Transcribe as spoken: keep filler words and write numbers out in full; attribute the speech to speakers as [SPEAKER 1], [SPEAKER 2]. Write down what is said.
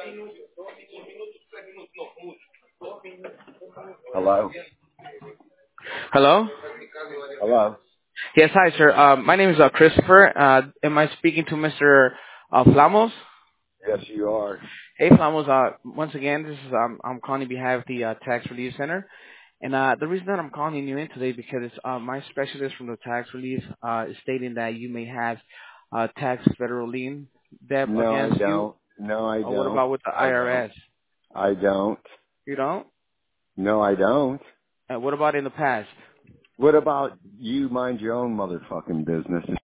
[SPEAKER 1] Hello?
[SPEAKER 2] Hello?
[SPEAKER 1] Hello?
[SPEAKER 2] Yes, hi, sir. Uh, my name is uh, Christopher. Uh, am I speaking to Mister Uh, Flamos?
[SPEAKER 1] Yes, you are.
[SPEAKER 2] Hey, Flamos. Uh, once again, this is um, I'm calling on behalf of the uh, Tax Relief Center, and uh, the reason that I'm calling you in today because it's, uh, my specialist from the Tax Relief uh, is stating that you may have uh, tax federal lien debt
[SPEAKER 1] No, I
[SPEAKER 2] against you.
[SPEAKER 1] don't. No, I
[SPEAKER 2] Or what
[SPEAKER 1] don't.
[SPEAKER 2] about with the
[SPEAKER 1] I don't.
[SPEAKER 2] I R S?
[SPEAKER 1] I don't.
[SPEAKER 2] You don't?
[SPEAKER 1] No, I don't.
[SPEAKER 2] Uh, what about in the past?
[SPEAKER 1] What about you mind your own motherfucking business?